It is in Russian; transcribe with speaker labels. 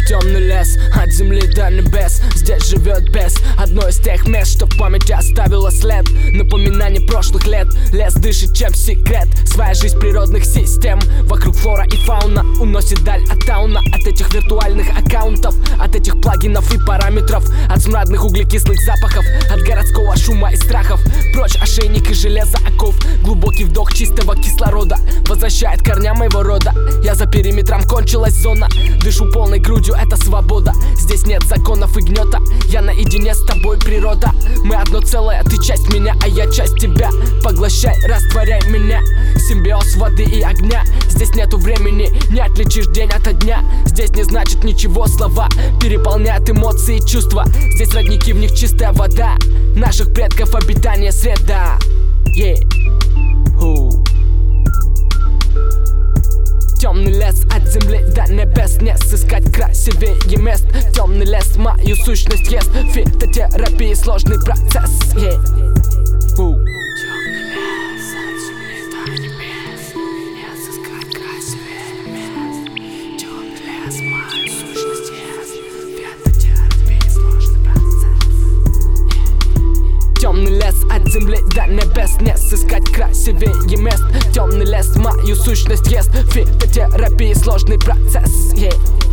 Speaker 1: Темный лес, от земли до небес. Здесь живет бес, одно из тех мест, что в памяти оставило след. Напоминание прошлых лет. Лес дышит, чем секрет. Своя жизнь природных систем. Вокруг флора и фауна уносит даль от тауна. От этих виртуальных аккаунтов, от этих плагинов и параметров, от смрадных углекислых запахов, от городского шума и страхов. Прочь ошейник и железо оков. Глубокий вдох чистого кислорода возвращает корням моего рода. Я за периметром, кончилась зона. Дышу полной грудью, это свобода. Здесь нет законов и гнета. Я наедине с тобой, природа. Мы одно целое, ты часть меня, а я часть тебя. Поглощай, растворяй меня. Симбиоз воды и огня. Здесь нету времени, не отличишь день ото дня. Здесь не значит ничего слова, переполняют эмоции и чувства. Здесь родники, в них чистая вода. Наших предков обитание среда. Темный лес, от земли до небес. Не сыскать красивее мест. Темный лес мою сущность ест. Фитотерапия, сложный процесс. Темный лес, от земли до небес. Не сыскать красивее мест. Темный лес мою сущность ест. Фитотерапия, сложный процесс.